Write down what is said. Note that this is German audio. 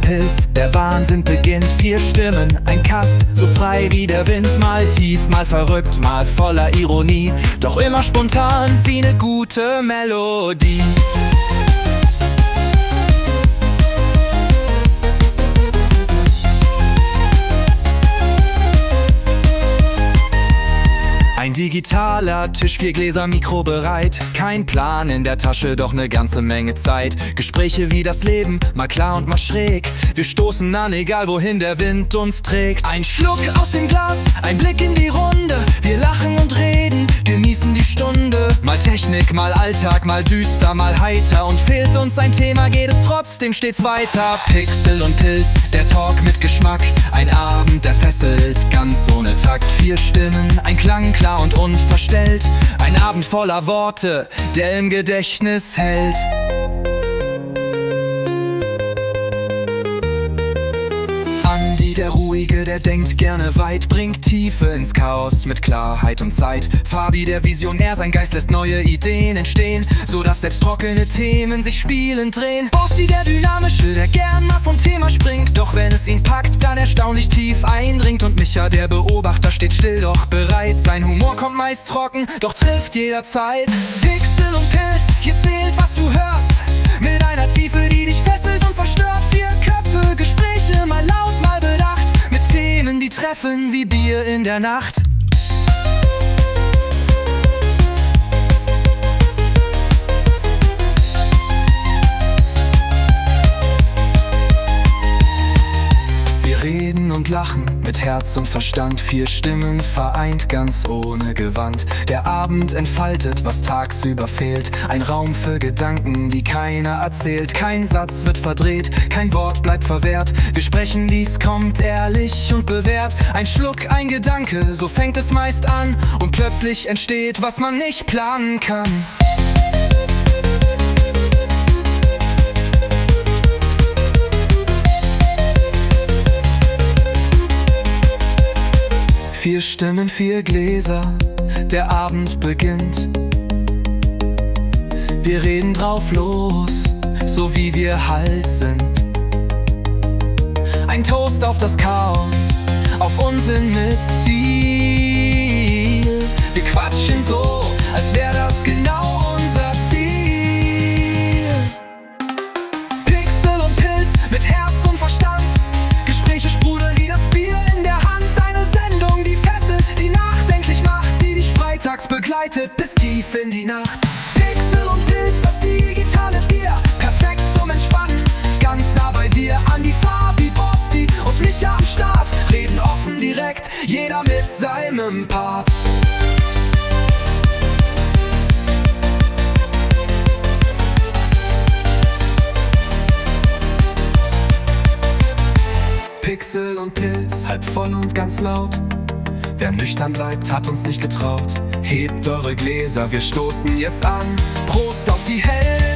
Pilz, der Wahnsinn beginnt. 4 Stimmen, ein Cast, so frei wie der Wind. Mal tief, mal verrückt, mal voller Ironie, doch immer spontan wie ne gute Melodie. Ein digitaler Tisch, 4 Gläser, Mikro bereit. Kein Plan in der Tasche, doch ne ganze Menge Zeit. Gespräche wie das Leben, mal klar und mal schräg. Wir stoßen an, egal wohin der Wind uns trägt. Ein Schluck aus dem Glas, ein Blick in die Runde. Wir lachen und reden, genießen die Stunde. Mal Technik, mal Alltag, mal düster, mal heiter. Und fehlt uns ein Thema, geht es trotzdem stets weiter. Pixel und Pilz, der Talk mit Geschmack. Ein Abend, der fesselt, ganz ohne Takt. 4 Stimmen, ein Klang, klar und unverstellt. Ein Abend voller Worte, der im Gedächtnis hält. Andi, der Ruhige, der denkt gerne weit, bringt Tiefe ins Chaos mit Klarheit und Zeit. Fabi, der Visionär, sein Geist lässt neue Ideen entstehen, so dass selbst trockene Themen sich spielend drehen. Basti, der Dynamische, der gern mal vom Thema springt, doch wenn es ihn packt, dann erstaunlich tief eindringt. Und Micha, der Beobachter, steht still, doch bereit. Sein Humor kommt meist trocken, doch trifft jederzeit. Pixel und Pilz, hier zählt, was du hörst, mit einer Tiefe, die dich fesselt und verstört. 4 Köpfe, Gespräche, mal laut, mal bedacht, mit Themen, die treffen wie Bier in der Nacht. Wir reden und lachen mit Herz und Verstand. 4 Stimmen vereint, ganz ohne Gewand. Der Abend entfaltet, was tagsüber fehlt. Ein Raum für Gedanken, die keiner erzählt. Kein Satz wird verdreht, kein Wort bleibt verwehrt. Wir sprechen, wie's kommt, ehrlich und bewährt. Ein Schluck, ein Gedanke, so fängt es meist an. Und plötzlich entsteht, was man nicht planen kann. Vier Stimmen, 4 Gläser, der Abend beginnt. Wir reden drauf los, so wie wir halt sind. Ein Toast auf das Chaos, auf Unsinn mit Stil. Wir quatschen so, als wär das genau unser Ziel. Pixel und Pilz mit Herz und Verstand. Gespräche sprudeln wie das Bier in der Hand. Eine Sendung, die fesselt, die nachdenklich macht, die dich freitags begleitet bis tief in die Nacht. Pixel und Pilz, das digitale Bier, perfekt zum Entspannen, ganz nah bei dir. Andi, Fabi, Basti und Micha am Start, reden offen direkt, jeder mit seinem Part. Pixel und Pilz, halb voll und ganz laut. Wer nüchtern bleibt, hat uns nicht getraut. Hebt eure Gläser, wir stoßen jetzt an. Prost auf die Helden.